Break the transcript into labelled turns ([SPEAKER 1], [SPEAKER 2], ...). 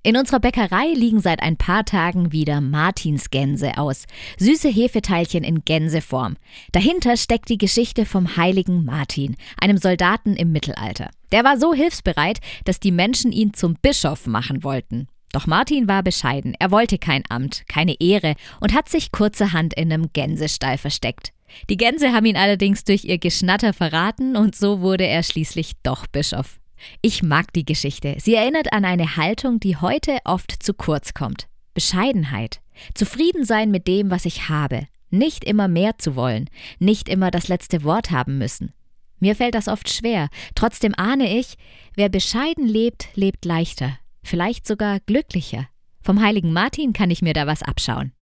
[SPEAKER 1] In unserer Bäckerei liegen seit ein paar Tagen wieder Martinsgänse aus. Süße Hefeteilchen in Gänseform. Dahinter steckt die Geschichte vom heiligen Martin, einem Soldaten im Mittelalter. Der war so hilfsbereit, dass die Menschen ihn zum Bischof machen wollten. Doch Martin war bescheiden, er wollte kein Amt, keine Ehre und hat sich kurzerhand in einem Gänsestall versteckt. Die Gänse haben ihn allerdings durch ihr Geschnatter verraten und so wurde er schließlich doch Bischof. Ich mag die Geschichte. Sie erinnert an eine Haltung, die heute oft zu kurz kommt. Bescheidenheit. Zufrieden sein mit dem, was ich habe. Nicht immer mehr zu wollen. Nicht immer das letzte Wort haben müssen. Mir fällt das oft schwer. Trotzdem ahne ich, wer bescheiden lebt, lebt leichter. Vielleicht sogar glücklicher. Vom heiligen Martin kann ich mir da was abschauen.